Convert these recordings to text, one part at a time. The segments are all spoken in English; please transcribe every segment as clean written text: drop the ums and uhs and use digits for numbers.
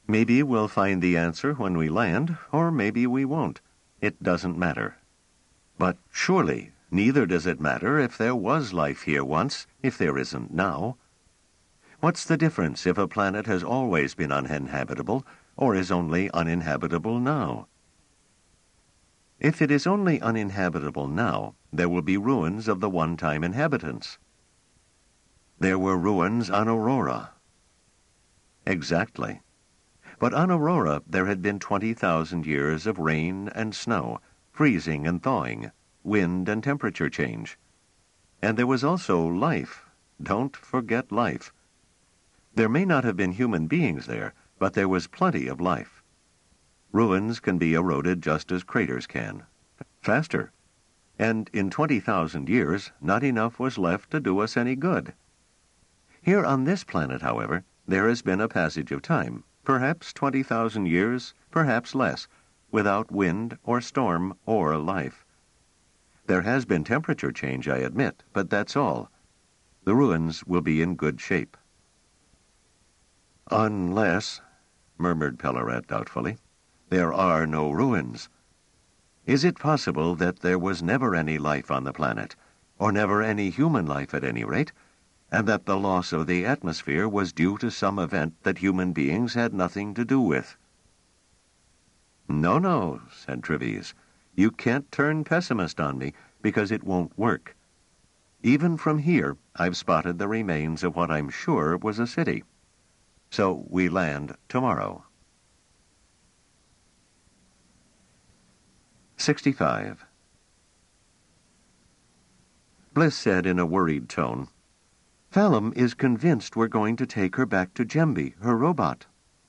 Maybe we'll find the answer when we land, or maybe we won't. It doesn't matter. But surely, neither does it matter if there was life here once, if there isn't now. What's the difference if a planet has always been uninhabitable, or is only uninhabitable now? If it is only uninhabitable now, there will be ruins of the one-time inhabitants. There were ruins on Aurora. Exactly. But on Aurora there had been 20,000 years of rain and snow, freezing and thawing, wind and temperature change. And there was also life. Don't forget life. There may not have been human beings there, but there was plenty of life. Ruins can be eroded just as craters can. Faster. And in 20,000 years, not enough was left to do us any good. Here on this planet, however, there has been a passage of time, perhaps 20,000 years, perhaps less, without wind or storm or life. There has been temperature change, I admit, but that's all. The ruins will be in good shape. Unless, murmured Pellarat doubtfully, there are no ruins. Is it possible that there was never any life on the planet, or never any human life at any rate, and that the loss of the atmosphere was due to some event that human beings had nothing to do with? No, said Treves. You can't turn pessimist on me, because it won't work. Even from here, I've spotted the remains of what I'm sure was a city. So we land tomorrow. 65. Bliss said in a worried tone, Fallum is convinced we're going to take her back to Gemby, her robot.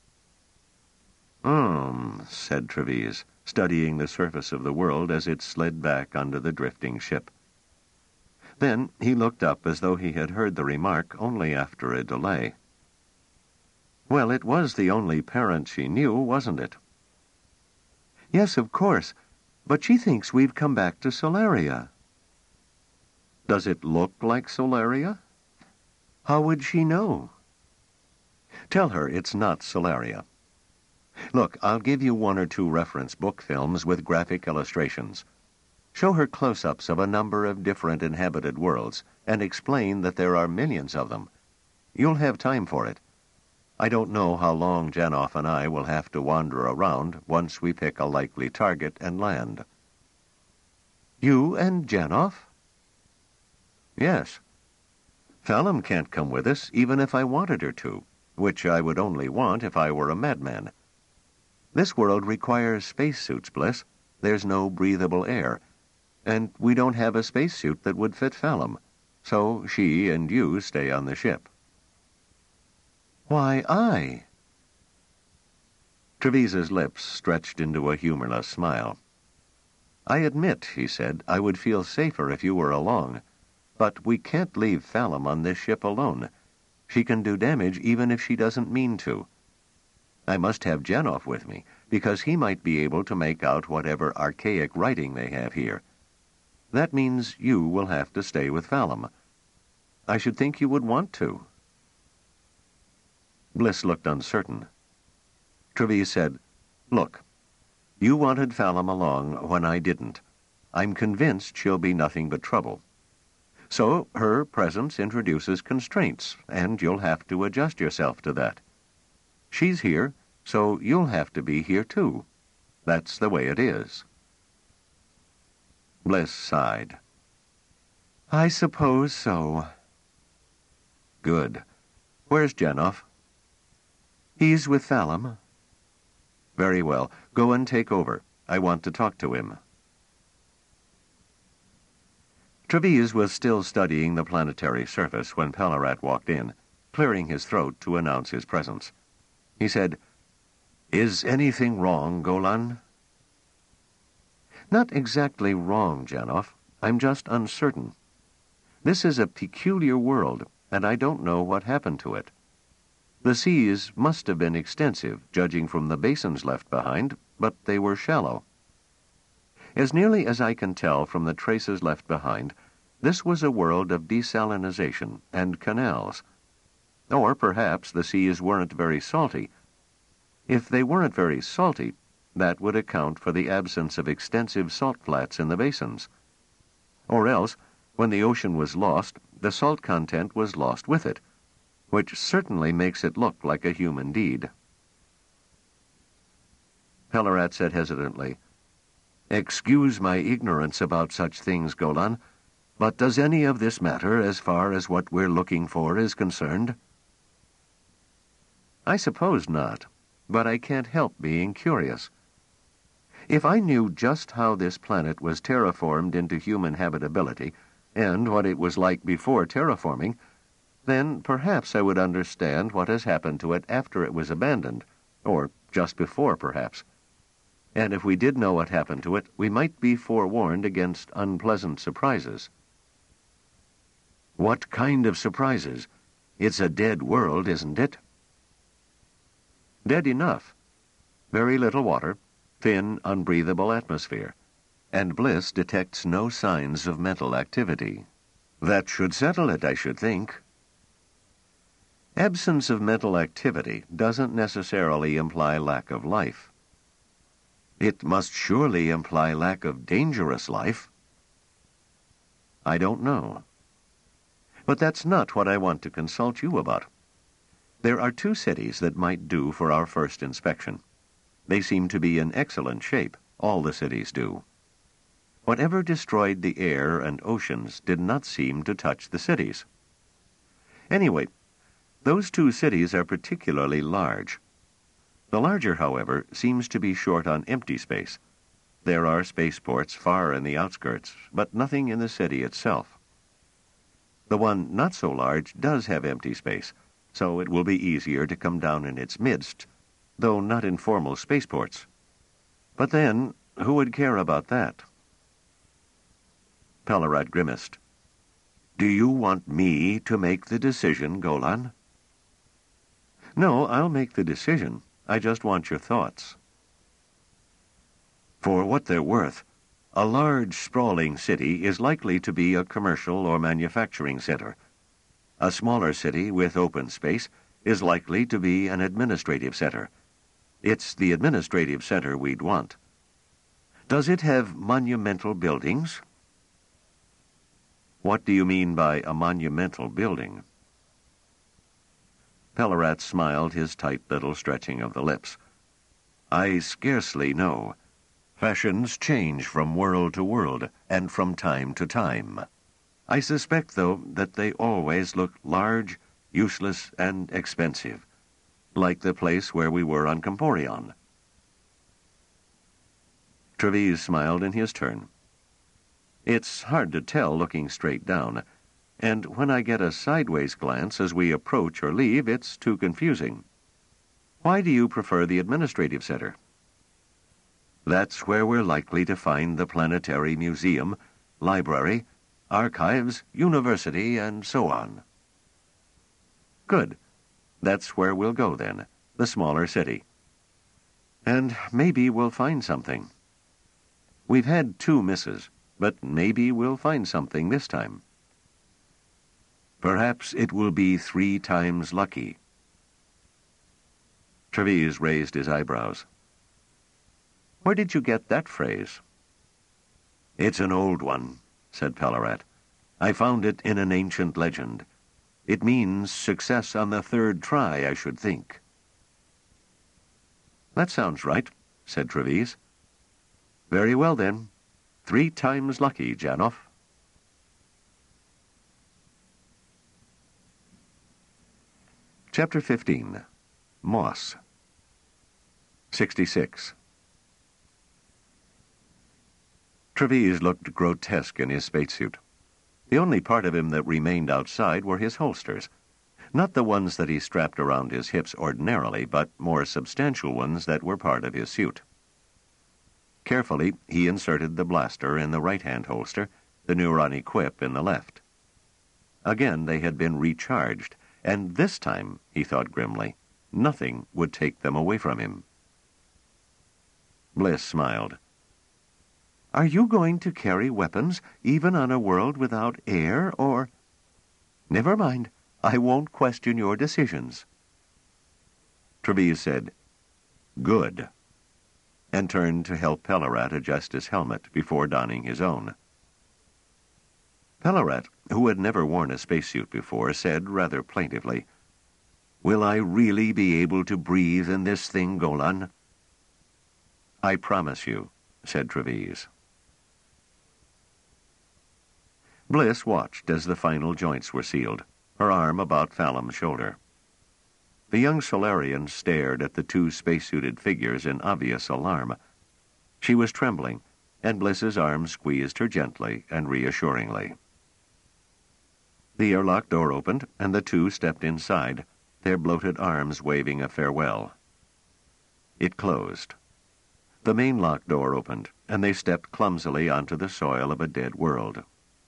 Said Treves, studying the surface of the world as it slid back under the drifting ship. Then he looked up as though he had heard the remark only after a delay. Well, it was the only parent she knew, wasn't it? Yes, of course, but she thinks we've come back to Solaria. Does it look like Solaria? How would she know? Tell her it's not Solaria. Look, I'll give you 1 or 2 reference book films with graphic illustrations. Show her close-ups of a number of different inhabited worlds and explain that there are millions of them. You'll have time for it. I don't know how long Janoff and I will have to wander around once we pick a likely target and land. You and Janoff? Yes. Fallum can't come with us even if I wanted her to, which I would only want if I were a madman. This world requires spacesuits, Bliss. There's no breathable air. And we don't have a spacesuit that would fit Fallum. So she and you stay on the ship. Why, I? Treves's lips stretched into a humorless smile. I admit, he said, I would feel safer if you were along. But we can't leave Fallum on this ship alone. She can do damage even if she doesn't mean to. I must have Janoff with me, because he might be able to make out whatever archaic writing they have here. That means you will have to stay with Fallum. I should think you would want to. Bliss looked uncertain. Treves said, Look, you wanted Fallum along when I didn't. I'm convinced she'll be nothing but trouble. So her presence introduces constraints, and you'll have to adjust yourself to that. She's here, so you'll have to be here too. That's the way it is. Bliss sighed. I suppose so. Good. Where's Janoff? He's with Fallum. Very well. Go and take over. I want to talk to him. Treves was still studying the planetary surface when Pellarat walked in, clearing his throat to announce his presence. He said, Is anything wrong, Golan? Not exactly wrong, Janoff. I'm just uncertain. This is a peculiar world, and I don't know what happened to it. The seas must have been extensive, judging from the basins left behind, but they were shallow. As nearly as I can tell from the traces left behind, this was a world of desalinization and canals. Or perhaps the seas weren't very salty. If they weren't very salty, that would account for the absence of extensive salt flats in the basins. Or else, when the ocean was lost, the salt content was lost with it, which certainly makes it look like a human deed. Pellarat said hesitantly, "Excuse my ignorance about such things, Golan, but does any of this matter as far as what we're looking for is concerned?" "I suppose not, but I can't help being curious. If I knew just how this planet was terraformed into human habitability, and what it was like before terraforming, then perhaps I would understand what has happened to it after it was abandoned, or just before, perhaps. And if we did know what happened to it, we might be forewarned against unpleasant surprises." "What kind of surprises? It's a dead world, isn't it?" "Dead enough. Very little water, thin, unbreathable atmosphere, and Bliss detects no signs of mental activity. That should settle it, I should think." "Absence of mental activity doesn't necessarily imply lack of life." "It must surely imply lack of dangerous life." "I don't know. But that's not what I want to consult you about. There are 2 cities that might do for our first inspection. They seem to be in excellent shape. All the cities do. Whatever destroyed the air and oceans did not seem to touch the cities. Anyway, those 2 cities are particularly large. The larger, however, seems to be short on empty space. There are spaceports far in the outskirts, but nothing in the city itself. The one not so large does have empty space, so it will be easier to come down in its midst, though not in formal spaceports. But then, who would care about that?" Pellarat grimaced. "Do you want me to make the decision, Golan?" "No, I'll make the decision. I just want your thoughts." "For what they're worth, a large, sprawling city is likely to be a commercial or manufacturing center. A smaller city with open space is likely to be an administrative center. It's the administrative center we'd want. Does it have monumental buildings?" "What do you mean by a monumental building?" Pellarat smiled his tight little stretching of the lips. "I scarcely know. Fashions change from world to world, and from time to time. I suspect, though, that they always look large, useless, and expensive, like the place where we were on Comporion." Treves smiled in his turn. "It's hard to tell looking straight down, and when I get a sideways glance as we approach or leave, it's too confusing. Why do you prefer the administrative center?" "That's where we're likely to find the planetary museum, library, archives, university, and so on." "Good. That's where we'll go then, the smaller city. And maybe we'll find something. We've had 2 misses, but maybe we'll find something this time." "Perhaps it will be 3 times lucky." Treves raised his eyebrows. "Where did you get that phrase?" "It's an old one," said Pellarat. "I found it in an ancient legend. It means success on the 3rd try, I should think." "That sounds right," said Treves. "Very well, then. 3 times lucky, Janov." Chapter 15. Moss. 66. Treves looked grotesque in his spacesuit. The only part of him that remained outside were his holsters. Not the ones that he strapped around his hips ordinarily, but more substantial ones that were part of his suit. Carefully, he inserted the blaster in the right-hand holster, the Neuron equip in the left. Again they had been recharged, and this time, he thought grimly, nothing would take them away from him. Bliss smiled. "Are you going to carry weapons, even on a world without air, or—" "Never mind. I won't question your decisions." Treves said, "Good," and turned to help Pellerat adjust his helmet before donning his own. Pellerat, who had never worn a spacesuit before, said rather plaintively, "Will I really be able to breathe in this thing, Golan?" "I promise you," said Treves. Bliss watched as the final joints were sealed, her arm about Fallon's shoulder. The young Solarian stared at the two spacesuited figures in obvious alarm. She was trembling, and Bliss's arm squeezed her gently and reassuringly. The airlock door opened, and the two stepped inside, their bloated arms waving a farewell. It closed. The main lock door opened, and they stepped clumsily onto the soil of a dead world.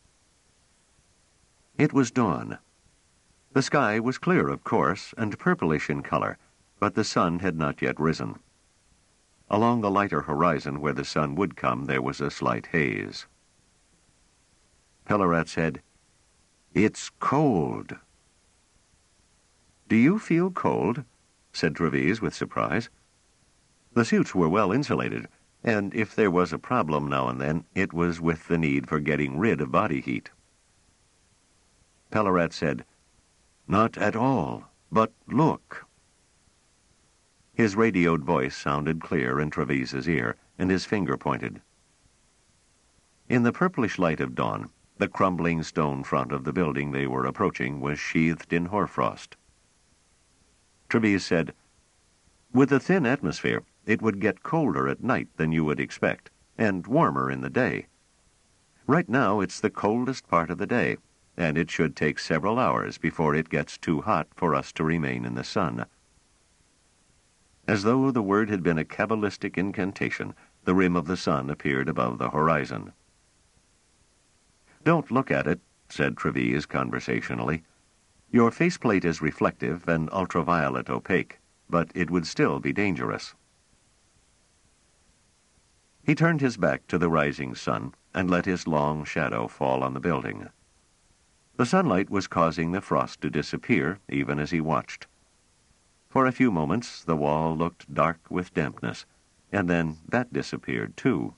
It was dawn. The sky was clear, of course, and purplish in color, but the sun had not yet risen. Along the lighter horizon where the sun would come, there was a slight haze. Pellerat said, "It's cold." "Do you feel cold?" said Treves with surprise. The suits were well insulated, and if there was a problem now and then, it was with the need for getting rid of body heat. Pellerat said, "Not at all, but look." His radioed voice sounded clear in Treves's ear, and his finger pointed. In the purplish light of dawn, the crumbling stone front of the building they were approaching was sheathed in hoarfrost. Treves said, "With a thin atmosphere, it would get colder at night than you would expect, and warmer in the day. Right now it's the coldest part of the day, and it should take several hours before it gets too hot for us to remain in the sun." As though the word had been a Kabbalistic incantation, the rim of the sun appeared above the horizon. "Don't look at it," said Treves conversationally. "Your faceplate is reflective and ultraviolet opaque, but it would still be dangerous." He turned his back to the rising sun and let his long shadow fall on the building. The sunlight was causing the frost to disappear even as he watched. For a few moments the wall looked dark with dampness, and then that disappeared too.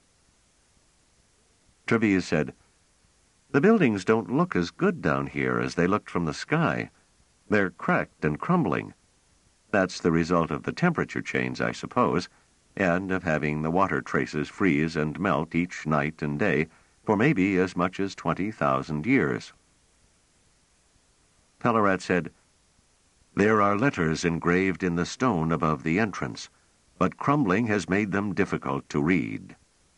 Treves said, "The buildings don't look as good down here as they looked from the sky. They're cracked and crumbling. That's the result of the temperature change, I suppose, and of having the water traces freeze and melt each night and day for maybe as much as 20,000 years. Pellerat said, "There are letters engraved in the stone above the entrance, but crumbling has made them difficult to read."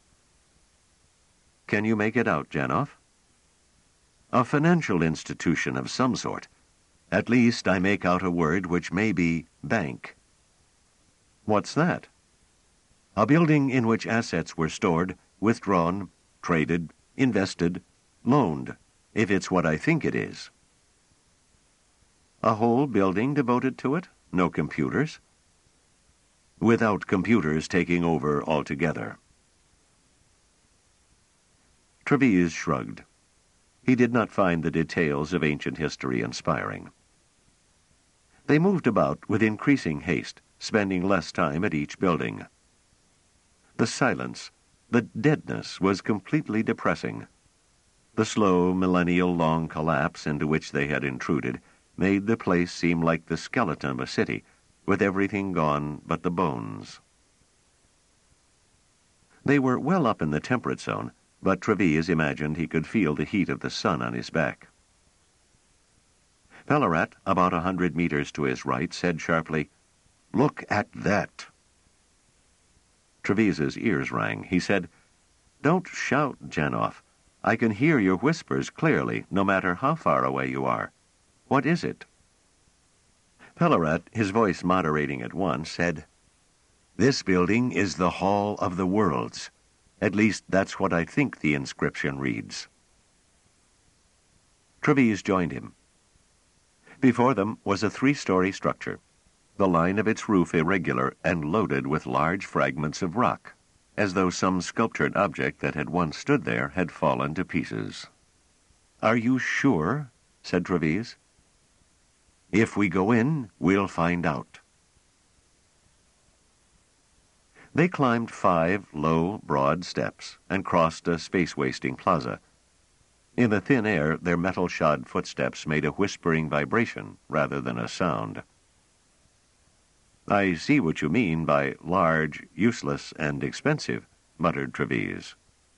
"Can you make it out, Janov?" "A financial institution of some sort. At least I make out a word which may be bank." "What's that?" "A building in which assets were stored, withdrawn, traded, invested, loaned, if it's what I think it is." "A whole building devoted to it? No computers?" "Without computers taking over altogether." Treves shrugged. He did not find the details of ancient history inspiring. They moved about with increasing haste, spending less time at each building. The silence, the deadness, was completely depressing. The slow, millennial-long collapse into which they had intruded made the place seem like the skeleton of a city, with everything gone but the bones. They were well up in the temperate zone, but Treves imagined he could feel the heat of the sun on his back. Pellerat, about 100 meters to his right, said sharply, "Look at that." Treves's ears rang. He said, "Don't shout, Janov. I can hear your whispers clearly, no matter how far away you are. What is it?" Pellerat, his voice moderating at once, said, "This building is the Hall of the Worlds. At least that's what I think the inscription reads." Treves joined him. Before them was a 3-story structure, the line of its roof irregular and loaded with large fragments of rock, as though some sculptured object that had once stood there had fallen to pieces. "Are you sure?" said Treves. "If we go in, we'll find out." They climbed 5 low, broad steps and crossed a space-wasting plaza. In the thin air, their metal-shod footsteps made a whispering vibration rather than a sound. "I see what you mean by large, useless, and expensive," muttered Treves.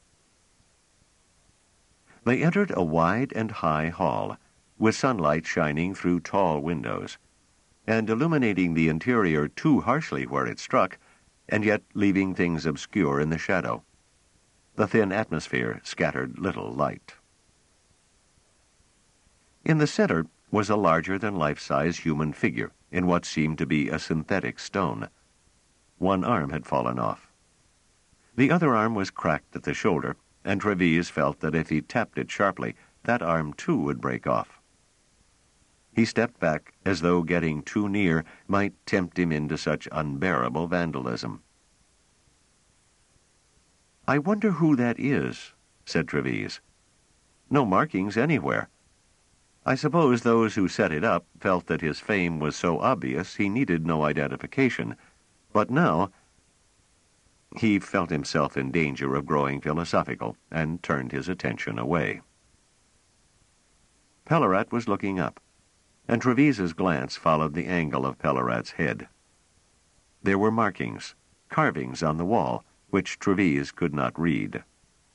They entered a wide and high hall, with sunlight shining through tall windows, and illuminating the interior too harshly where it struck, and yet leaving things obscure in the shadow. The thin atmosphere scattered little light. In the center was a larger-than-life-size human figure in what seemed to be a synthetic stone. One arm had fallen off. The other arm was cracked at the shoulder, and Treves felt that if he tapped it sharply, that arm too would break off. He stepped back as though getting too near might tempt him into such unbearable vandalism. "I wonder who that is," said Treves. "No markings anywhere. I suppose those who set it up felt that his fame was so obvious he needed no identification. But now—" He felt himself in danger of growing philosophical and turned his attention away. Pellarat was looking up, and Treves's glance followed the angle of Pellarat's head. There were markings, carvings on the wall, which Treves could not read.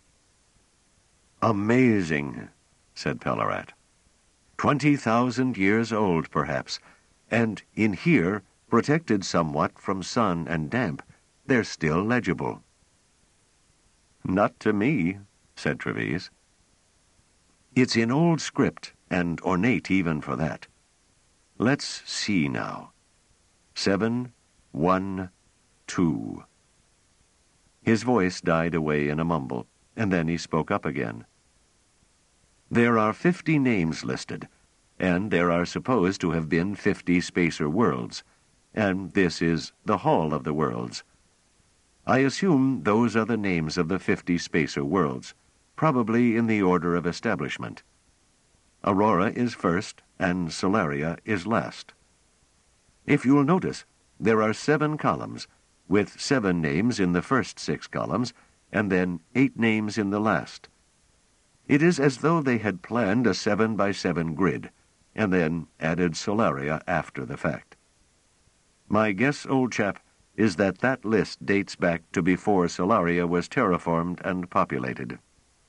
"Amazing," said Pellarat. 20,000 years old, perhaps, and in here, protected somewhat from sun and damp, they're still legible." "Not to me," said Treves. "It's in old script, and ornate even for that. Let's see now. 7, 1, 2. His voice died away in a mumble, and then he spoke up again. "There are 50 names listed, and there are supposed to have been 50 spacer worlds, and this is the Hall of the Worlds. I assume those are the names of the 50 spacer worlds, probably in the order of establishment. Aurora is first, and Solaria is last. If you'll notice, there are 7 columns, with 7 names in the first 6 columns, and then 8 names in the last. It is as though they had planned a 7-by-7 grid, and then added Solaria after the fact. My guess, old chap, is that that list dates back to before Solaria was terraformed and populated."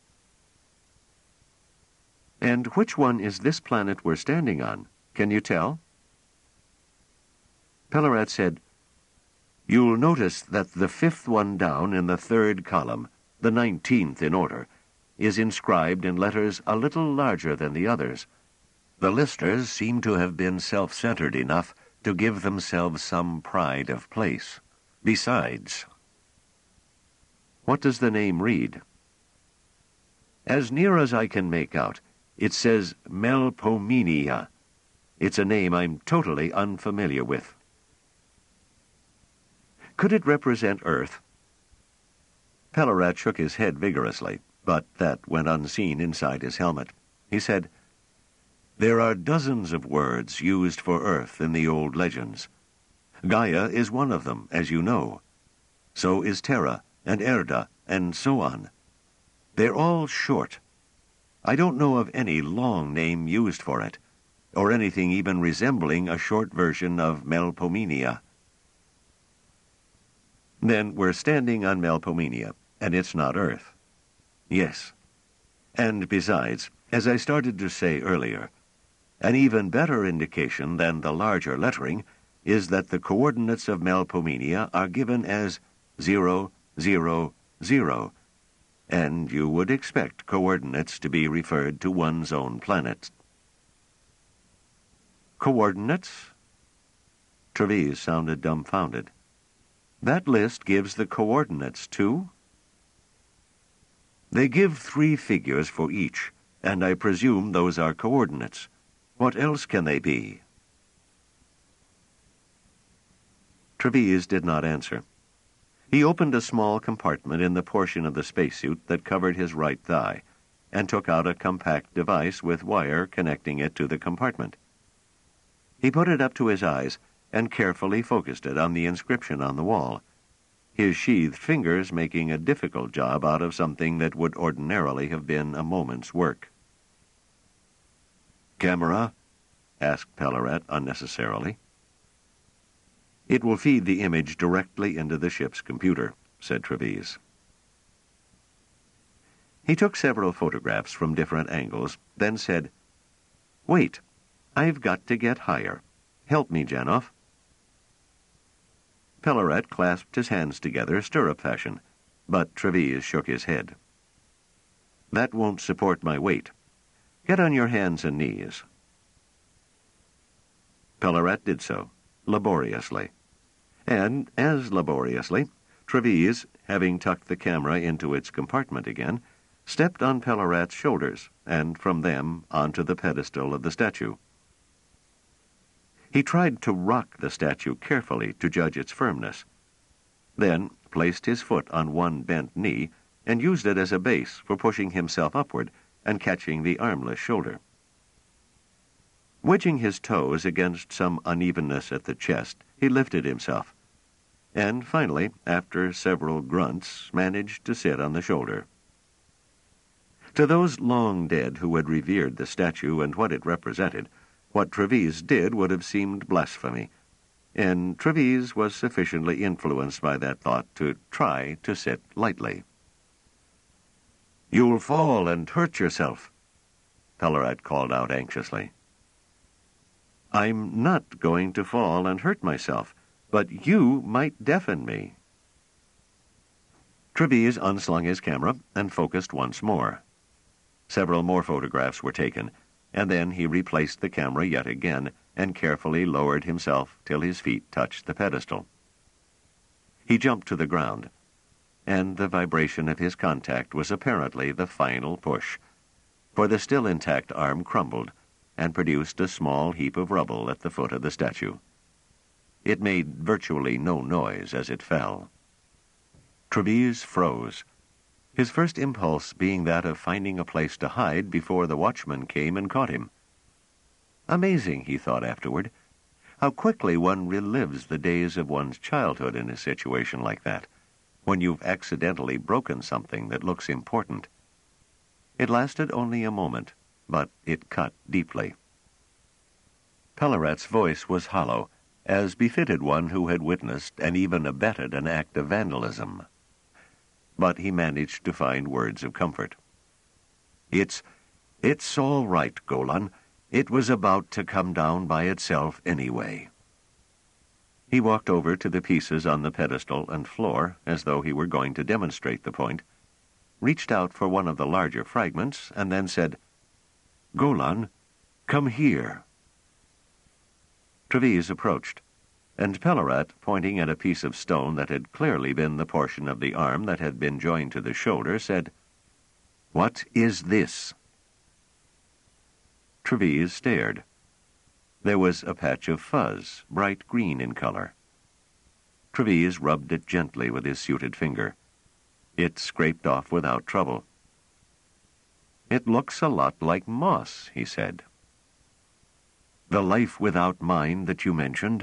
"And which one is this planet we're standing on? Can you tell?" Pellarat said, "You'll notice that the 5th one down in the 3rd column, the 19th in order, is inscribed in letters a little larger than the others. The listers seem to have been self-centered enough to give themselves some pride of place. Besides—" "What does the name read?" "As near as I can make out, it says Melpomene. It's a name I'm totally unfamiliar with." "Could it represent Earth?" Pellarat shook his head vigorously, but that went unseen inside his helmet. He said, "There are dozens of words used for Earth in the old legends. Gaia is one of them, as you know. So is Terra and Erda, and so on. They're all short. I don't know of any long name used for it, or anything even resembling a short version of Melpomene." "Then we're standing on Melpomene, and it's not Earth." "Yes. And besides, as I started to say earlier, an even better indication than the larger lettering is that the coordinates of Melpomene are given as 0, 0, 0, and you would expect coordinates to be referred to one's own planet." "Coordinates?" Treves sounded dumbfounded. "That list gives the coordinates, too?" "They give 3 figures for each, and I presume those are coordinates. What else can they be?" Treves did not answer. He opened a small compartment in the portion of the spacesuit that covered his right thigh, and took out a compact device with wire connecting it to the compartment. He put it up to his eyes and carefully focused it on the inscription on the wall. his sheathed fingers making a difficult job out of something that would ordinarily have been a moment's work. "Camera?" asked Pellerat unnecessarily. "It will feed the image directly into the ship's computer," said Treves. He took several photographs from different angles, then said, "Wait, I've got to get higher. Help me, Janoff." Pellerat clasped his hands together stirrup fashion, but Treves shook his head. "That won't support my weight. Get on your hands and knees." Pellerat did so, laboriously. And, as laboriously, Treves, having tucked the camera into its compartment again, stepped on Pellerat's shoulders, and from them onto the pedestal of the statue. He tried to rock the statue carefully to judge its firmness, then placed his foot on one bent knee and used it as a base for pushing himself upward and catching the armless shoulder. Wedging his toes against some unevenness at the chest, he lifted himself, and finally, after several grunts, managed to sit on the shoulder. To those long dead who had revered the statue and what it represented, what Treves did would have seemed blasphemy, and Treves was sufficiently influenced by that thought to try to sit lightly. "You'll fall and hurt yourself," Pellerat called out anxiously. "I'm not going to fall and hurt myself, but you might deafen me." Treves unslung his camera and focused once more. Several more photographs were taken, and then he replaced the camera yet again and carefully lowered himself till his feet touched the pedestal. He jumped to the ground, and the vibration of his contact was apparently the final push, for the still intact arm crumbled and produced a small heap of rubble at the foot of the statue. It made virtually no noise as it fell. Treves froze, his first impulse being that of finding a place to hide before the watchman came and caught him. Amazing, he thought afterward, how quickly one relives the days of one's childhood in a situation like that, when you've accidentally broken something that looks important. It lasted only a moment, but it cut deeply. Pellerat's voice was hollow, as befitted one who had witnessed and even abetted an act of vandalism. But he managed to find words of comfort. It's all right, Golan. It was about to come down by itself anyway." He walked over to the pieces on the pedestal and floor, as though he were going to demonstrate the point, reached out for one of the larger fragments, and then said, "Golan, come here." Treves approached, and Pellerat, pointing at a piece of stone that had clearly been the portion of the arm that had been joined to the shoulder, said, "What is this?" Treves stared. There was a patch of fuzz, bright green in color. Treves rubbed it gently with his suited finger. It scraped off without trouble. "It looks a lot like moss," he said. "The life without mind that you mentioned?"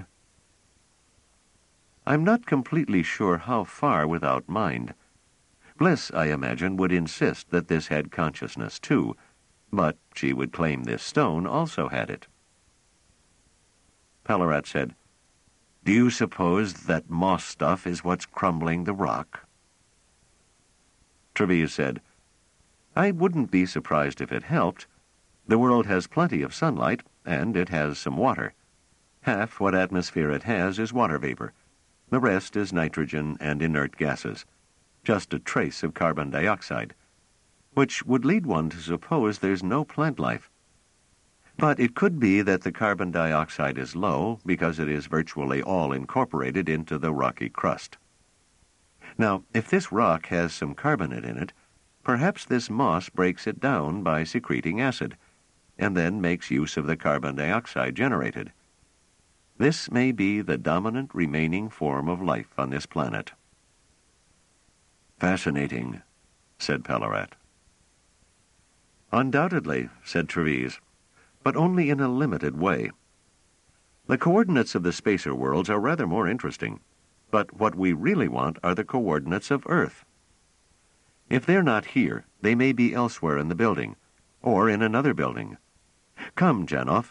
"I'm not completely sure how far without mind. Bliss, I imagine, would insist that this had consciousness too, but she would claim this stone also had it." Pellerat said, "Do you suppose that moss stuff is what's crumbling the rock?" Treves said, "I wouldn't be surprised if it helped. The world has plenty of sunlight, and it has some water. Half what atmosphere it has is water vapor. The rest is nitrogen and inert gases, just a trace of carbon dioxide, which would lead one to suppose there's no plant life. But it could be that the carbon dioxide is low because it is virtually all incorporated into the rocky crust. Now, if this rock has some carbonate in it, perhaps this moss breaks it down by secreting acid, and then makes use of the carbon dioxide generated. This may be the dominant remaining form of life on this planet." "Fascinating," said Pellerat. "Undoubtedly," said Treves, "but only in a limited way. The coordinates of the spacer worlds are rather more interesting, but what we really want are the coordinates of Earth. If they're not here, they may be elsewhere in the building, or in another building. Come, Janov."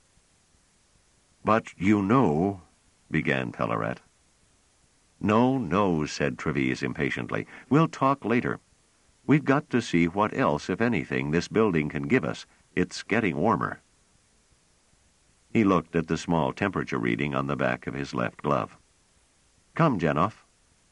"But you know," began Pellerat. "No, no," said Treves impatiently. "We'll talk later. We've got to see what else, if anything, this building can give us. It's getting warmer." He looked at the small temperature reading on the back of his left glove. "Come, Janov."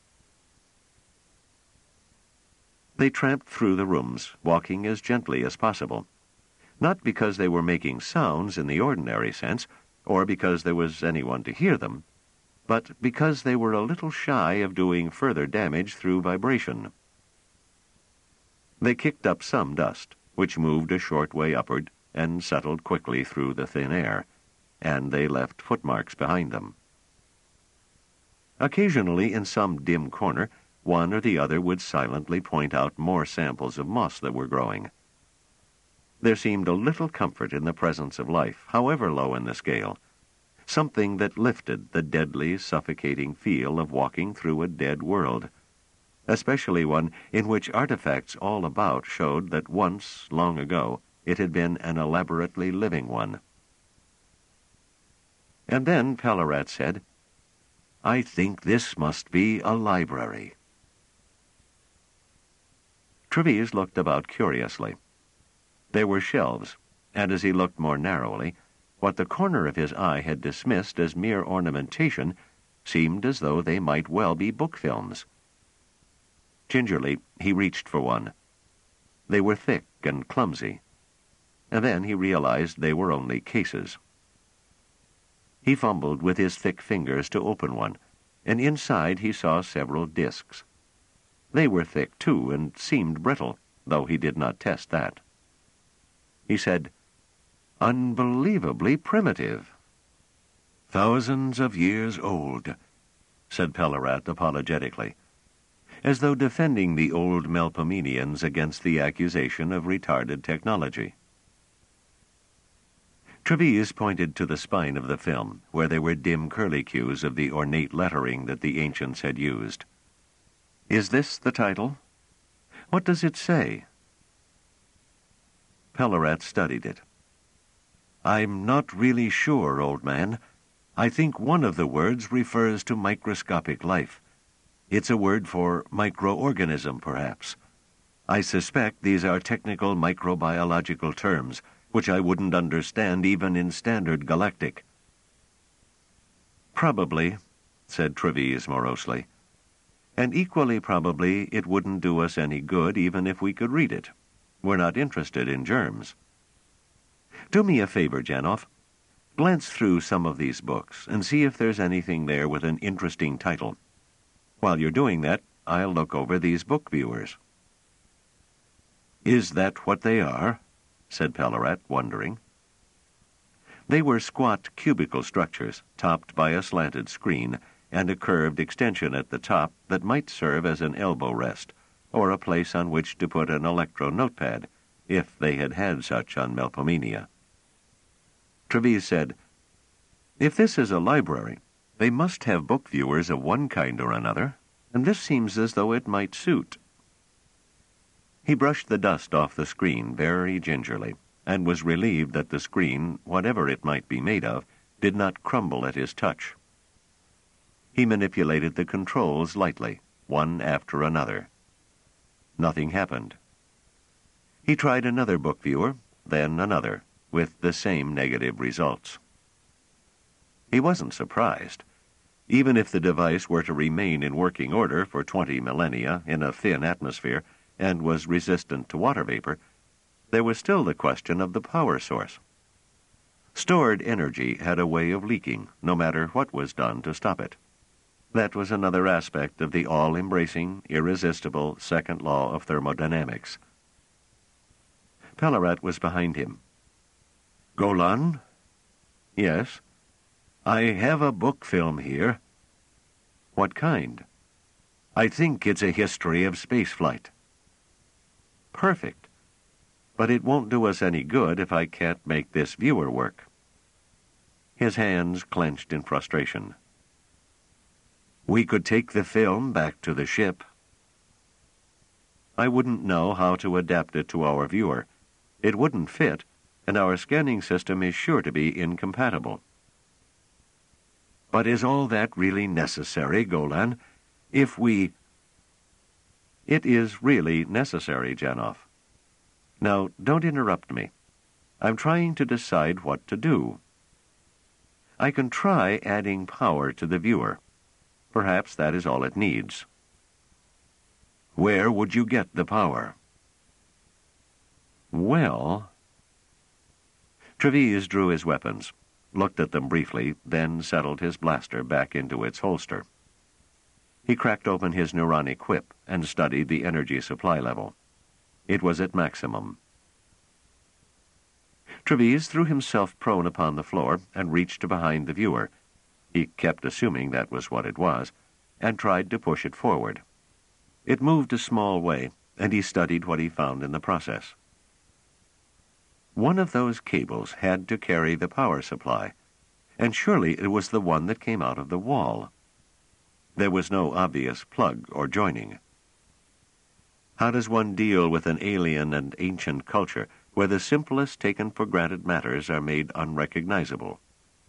They tramped through the rooms, walking as gently as possible. Not because they were making sounds in the ordinary sense, or because there was anyone to hear them, but because they were a little shy of doing further damage through vibration. They kicked up some dust, which moved a short way upward and settled quickly through the thin air, and they left footmarks behind them. Occasionally, in some dim corner, one or the other would silently point out more samples of moss that were growing. There seemed a little comfort in the presence of life, however low in the scale, something that lifted the deadly, suffocating feel of walking through a dead world, especially one in which artifacts all about showed that once, long ago, it had been an elaborately living one. And then Pellerat said, "I think this must be a library." Treves looked about curiously. There were shelves, and as he looked more narrowly, what the corner of his eye had dismissed as mere ornamentation seemed as though they might well be book films. Gingerly, he reached for one. They were thick and clumsy, and then he realized they were only cases. He fumbled with his thick fingers to open one, and inside he saw several discs. They were thick, too, and seemed brittle, though he did not test that. He said, "Unbelievably primitive." "Thousands of years old," said Pellerat apologetically, as though defending the old Melpomenians against the accusation of retarded technology. Treves pointed to the spine of the film, where there were dim curlicues of the ornate lettering that the ancients had used. "Is this the title? What does it say?" Pellerat studied it. "I'm not really sure, old man. I think one of the words refers to microscopic life. It's a word for microorganism, perhaps. I suspect these are technical microbiological terms, which I wouldn't understand even in standard galactic." "Probably," said Treves morosely. "And equally probably it wouldn't do us any good even if we could read it. We're not interested in germs. Do me a favor, Janov. Glance through some of these books and see if there's anything there with an interesting title. While you're doing that, I'll look over these book viewers." "Is that what they are?" said Pellerat, wondering. They were squat cubical structures, topped by a slanted screen, and a curved extension at the top that might serve as an elbow rest, or a place on which to put an electro-notepad, if they had had such on Melpomenia. Treves said, "If this is a library, they must have book viewers of one kind or another, and this seems as though it might suit." He brushed the dust off the screen very gingerly, and was relieved that the screen, whatever it might be made of, did not crumble at his touch. He manipulated the controls lightly, one after another. Nothing happened. He tried another book viewer, then another, with the same negative results. He wasn't surprised. Even if the device were to remain in working order for 20 millennia in a thin atmosphere and was resistant to water vapor, there was still the question of the power source. Stored energy had a way of leaking, no matter what was done to stop it. That was another aspect of the all-embracing, irresistible second law of thermodynamics. Pellerat was behind him. "Golan?" "Yes." "I have a book film here." "What kind?" "I think it's a history of spaceflight." "Perfect. But it won't do us any good if I can't make this viewer work." His hands clenched in frustration. We could take the film back to the ship. I wouldn't know how to adapt it to our viewer. It wouldn't fit, and our scanning system is sure to be incompatible. But is all that really necessary, Golan? If we... It is really necessary, Janov. Now, don't interrupt me. I'm trying to decide what to do. I can try adding power to the viewer. Perhaps that is all it needs. Where would you get the power? Well... Treves drew his weapons, looked at them briefly, then settled his blaster back into its holster. He cracked open his neuronic whip and studied the energy supply level. It was at maximum. Treves threw himself prone upon the floor and reached behind the viewer. He kept assuming that was what it was, and tried to push it forward. It moved a small way, and he studied what he found in the process. One of those cables had to carry the power supply, and surely it was the one that came out of the wall. There was no obvious plug or joining. How does one deal with an alien and ancient culture where the simplest taken-for-granted matters are made unrecognizable?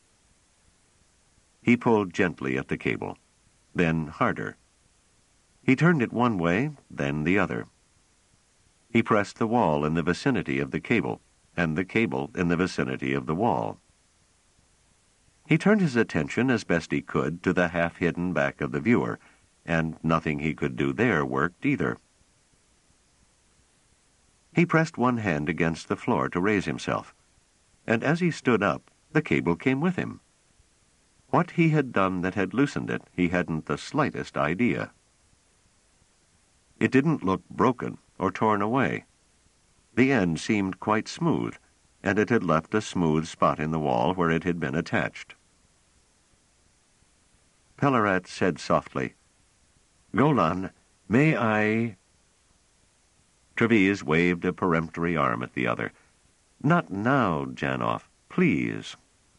He pulled gently at the cable, then harder. He turned it one way, then the other. He pressed the wall in the vicinity of the cable, and the cable in the vicinity of the wall. He turned his attention as best he could to the half-hidden back of the viewer, and nothing he could do there worked either. He pressed one hand against the floor to raise himself, and as he stood up, the cable came with him. What he had done that had loosened it, he hadn't the slightest idea. It didn't look broken or torn away. The end seemed quite smooth, and it had left a smooth spot in the wall where it had been attached. Pellerat said softly, "Golan, may I—" Treves waved a peremptory arm at the other. "Not now, Janov, please."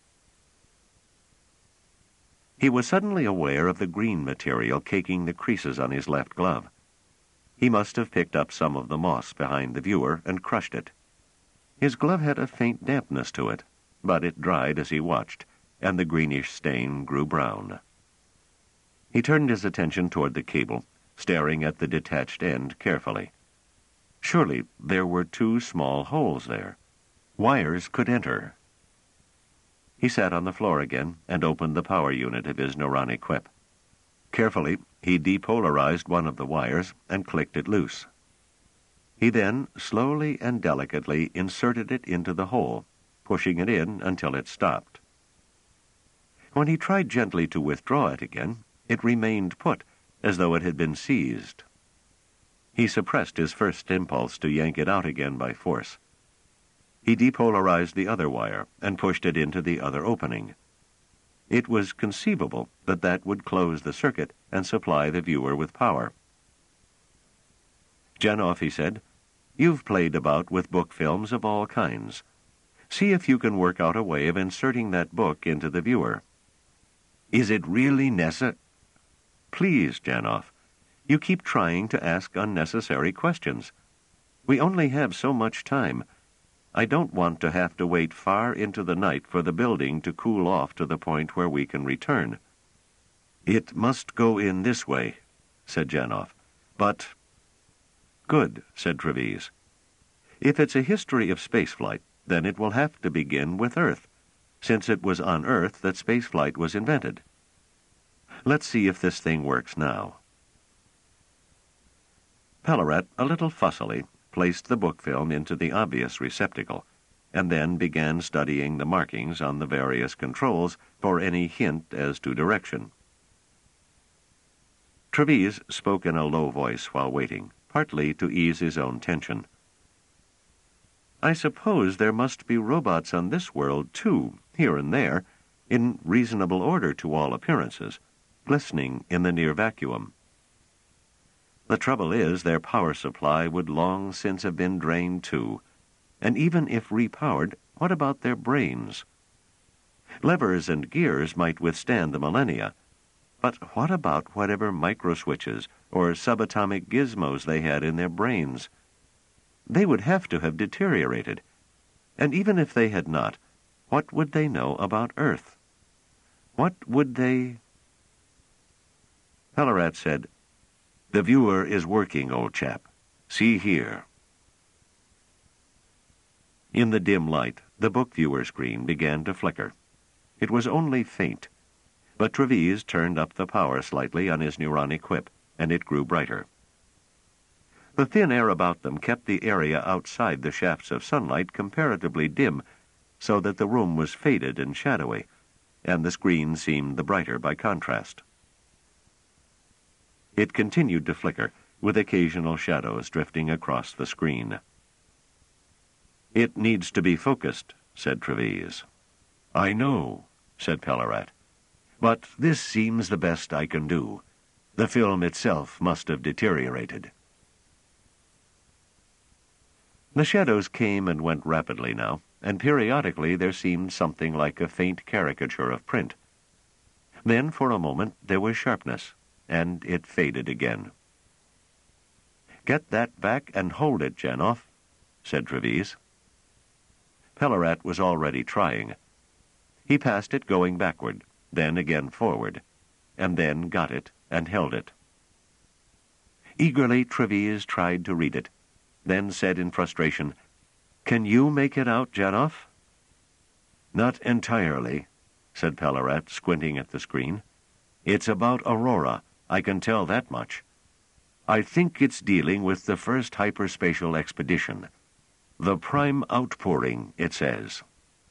He was suddenly aware of the green material caking the creases on his left glove. He must have picked up some of the moss behind the viewer and crushed it. His glove had a faint dampness to it, but it dried as he watched, and the greenish stain grew brown. He turned his attention toward the cable, staring at the detached end carefully. Surely there were two small holes there. Wires could enter. He sat on the floor again and opened the power unit of his neuronic whip. Carefully, he depolarized one of the wires and clicked it loose. He then, slowly and delicately, inserted it into the hole, pushing it in until it stopped. When he tried gently to withdraw it again, it remained put, as though it had been seized. He suppressed his first impulse to yank it out again by force. He depolarized the other wire and pushed it into the other opening. It was conceivable that that would close the circuit and supply the viewer with power. "Janov," he said, "you've played about with book films of all kinds. See if you can work out a way of inserting that book into the viewer." "Is it really necessary?" "Please, Janov, you keep trying to ask unnecessary questions. We only have so much time. I don't want to have to wait far into the night for the building to cool off to the point where we can return." "It must go in this way," said Janov. "But—" "Good," said Treves. "If it's a history of spaceflight, then it will have to begin with Earth, since it was on Earth that spaceflight was invented. Let's see if this thing works now." Pellerat, a little fussily, placed the book film into the obvious receptacle, and then began studying the markings on the various controls for any hint as to direction. Treves spoke in a low voice while waiting, partly to ease his own tension. "I suppose there must be robots on this world, too, here and there, in reasonable order to all appearances, glistening in the near vacuum. The trouble is, their power supply would long since have been drained too, and even if repowered, what about their brains? Levers and gears might withstand the millennia, But what about whatever microswitches or subatomic gizmos they had in their brains? They would have to have deteriorated. And even if they had not, what would they know about Earth? What would they... Pellerat said, "The viewer is working, old chap. See here." In the dim light, the book viewer screen began to flicker. It was only faint, but Treves turned up the power slightly on his neuronic whip, and it grew brighter. The thin air about them kept the area outside the shafts of sunlight comparatively dim, so that the room was faded and shadowy, and the screen seemed the brighter by contrast. It continued to flicker, with occasional shadows drifting across the screen. "It needs to be focused," said Treves. "I know," said Pellerat. "But this seems the best I can do. The film itself must have deteriorated." The shadows came and went rapidly now, and periodically there seemed something like a faint caricature of print. Then, for a moment, there was sharpness, and it faded again. "Get that back and hold it, Janoff," said Treves. Pellerat was already trying. He passed it going backward, then again forward, and then got it and held it. Eagerly, Treves tried to read it, then said in frustration, "Can you make it out, Janoff?" "Not entirely," said Pellerat, squinting at the screen. "It's about Aurora, I can tell that much. I think it's dealing with the first hyperspatial expedition. The prime outpouring, it says."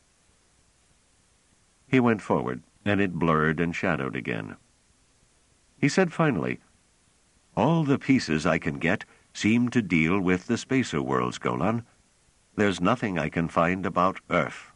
He went forward, and it blurred and shadowed again. He said finally, "All the pieces I can get seem to deal with the spacer worlds, Golan. There's nothing I can find about Earth."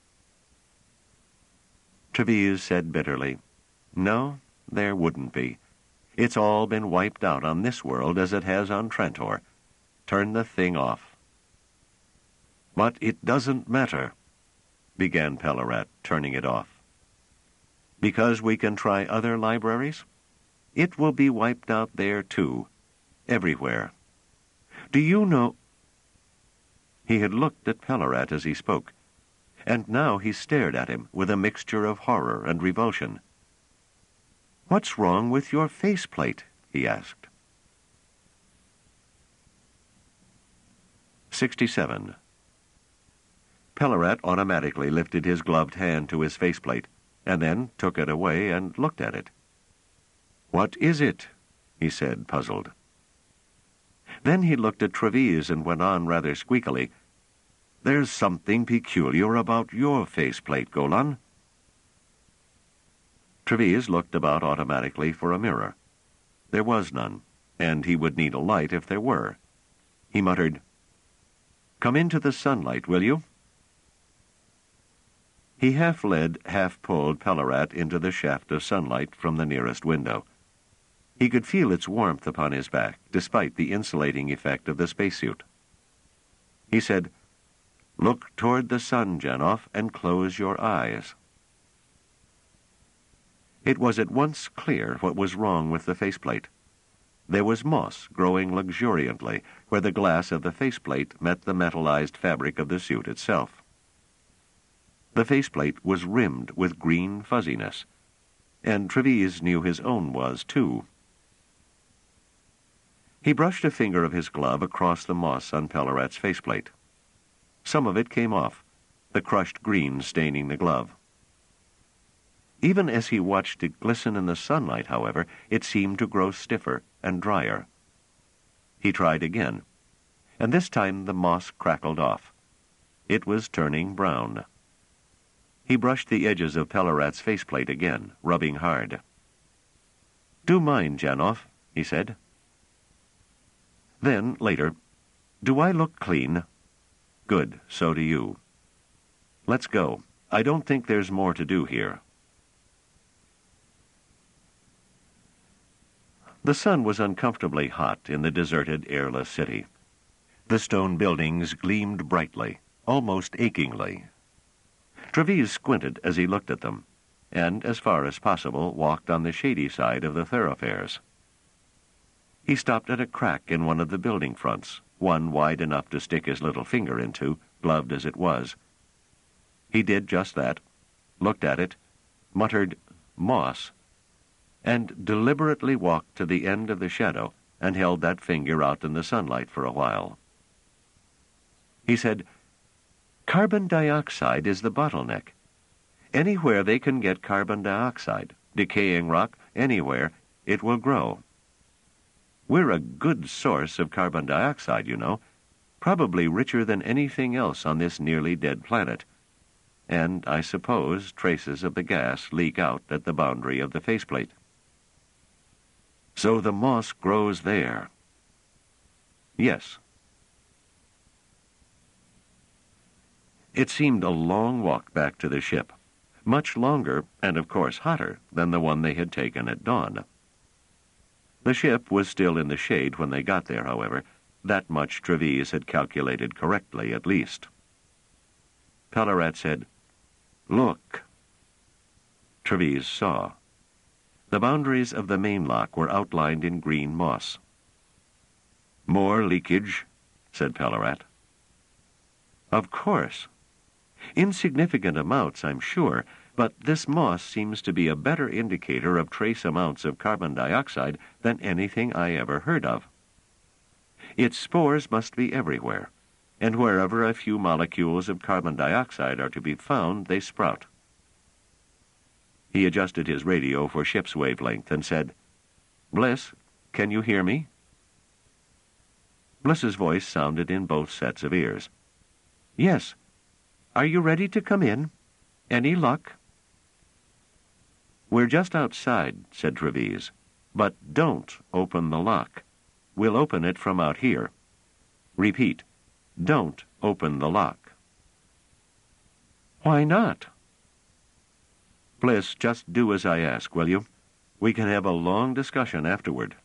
Treves said bitterly, "No, there wouldn't be. It's all been wiped out on this world as it has on Trantor. Turn the thing off." "But it doesn't matter," began Pellerat, turning it off. "Because we can try other libraries? It will be wiped out there, too. Everywhere. Do you know—" He had looked at Pellerat as he spoke, and now he stared at him with a mixture of horror and revulsion. "What's wrong with your faceplate?" he asked. 67. Pellerat automatically lifted his gloved hand to his faceplate, and then took it away and looked at it. "What is it?" he said, puzzled. Then he looked at Treves and went on rather squeakily, "There's something peculiar about your faceplate, Golan." Treves looked about automatically for a mirror. There was none, and he would need a light if there were. He muttered, "Come into the sunlight, will you?" He half-led, half-pulled Pellerat into the shaft of sunlight from the nearest window. He could feel its warmth upon his back, despite the insulating effect of the spacesuit. He said, "Look toward the sun, Janoff, and close your eyes." It was at once clear what was wrong with the faceplate. There was moss growing luxuriantly where the glass of the faceplate met the metallized fabric of the suit itself. The faceplate was rimmed with green fuzziness, and Treves knew his own was, too. He brushed a finger of his glove across the moss on Pellerat's faceplate. Some of it came off, the crushed green staining the glove. Even as he watched it glisten in the sunlight, however, it seemed to grow stiffer and drier. He tried again, and this time the moss crackled off. It was turning brown. He brushed the edges of Pellerat's faceplate again, rubbing hard. "Do mine, Janoff," he said. Then, later, "Do I look clean?" "Good, so do you. Let's go. I don't think there's more to do here." The sun was uncomfortably hot in the deserted, airless city. The stone buildings gleamed brightly, almost achingly. Treves squinted as he looked at them, and, as far as possible, walked on the shady side of the thoroughfares. He stopped at a crack in one of the building fronts, one wide enough to stick his little finger into, gloved as it was. He did just that, looked at it, muttered, "Moss," and deliberately walked to the end of the shadow and held that finger out in the sunlight for a while. He said, "Carbon dioxide is the bottleneck. Anywhere they can get carbon dioxide, decaying rock, anywhere, it will grow. We're a good source of carbon dioxide, you know, probably richer than anything else on this nearly dead planet. And I suppose traces of the gas leak out at the boundary of the faceplate. So the moss grows there." "Yes." It seemed a long walk back to the ship, much longer and, of course, hotter than the one they had taken at dawn. The ship was still in the shade when they got there, however. That much Treves had calculated correctly, at least. Pellerat said, "Look." Treves saw. The boundaries of the main lock were outlined in green moss. "More leakage," said Pellerat. "Of course. Insignificant amounts, I'm sure, but this moss seems to be a better indicator of trace amounts of carbon dioxide than anything I ever heard of. Its spores must be everywhere, and wherever a few molecules of carbon dioxide are to be found, they sprout." He adjusted his radio for ship's wavelength and said, "Bliss, can you hear me?" Bliss's voice sounded in both sets of ears. "Yes. Are you ready to come in? Any luck?" "We're just outside," said Treves. "But don't open the lock. We'll open it from out here. Repeat, don't open the lock." "Why not?" "Bliss, just do as I ask, will you? We can have a long discussion afterward."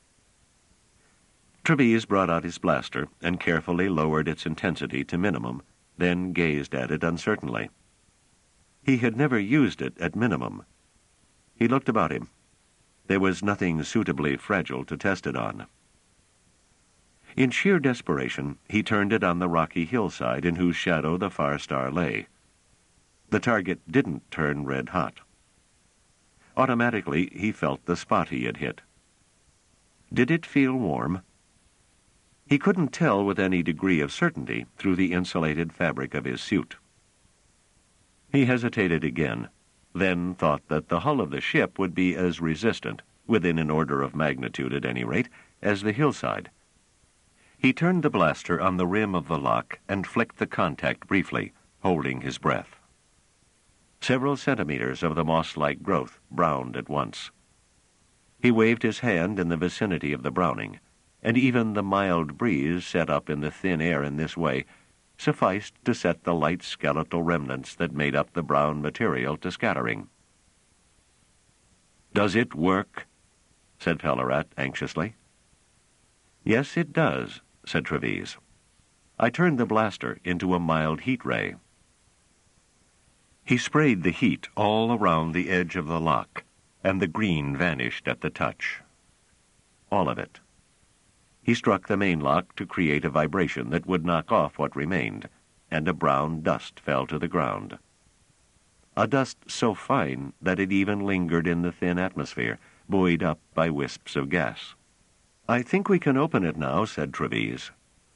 Treves brought out his blaster and carefully lowered its intensity to minimum, then gazed at it uncertainly. He had never used it at minimum. He looked about him. There was nothing suitably fragile to test it on. In sheer desperation, he turned it on the rocky hillside in whose shadow the far star lay. The target didn't turn red hot. Automatically, he felt the spot he had hit. Did it feel warm? He couldn't tell with any degree of certainty through the insulated fabric of his suit. He hesitated again, then thought that the hull of the ship would be as resistant, within an order of magnitude at any rate, as the hillside. He turned the blaster on the rim of the lock and flicked the contact briefly, holding his breath. Several centimeters of the moss-like growth browned at once. He waved his hand in the vicinity of the browning, and even the mild breeze set up in the thin air in this way sufficed to set the light skeletal remnants that made up the brown material to scattering. "Does it work?" said Pellerat anxiously. "Yes, it does," said Treves. "I turned the blaster into a mild heat ray." He sprayed the heat all around the edge of the lock, and the green vanished at the touch. All of it. He struck the main lock to create a vibration that would knock off what remained, and a brown dust fell to the ground. A dust so fine that it even lingered in the thin atmosphere, buoyed up by wisps of gas. "I think we can open it now," said Treves.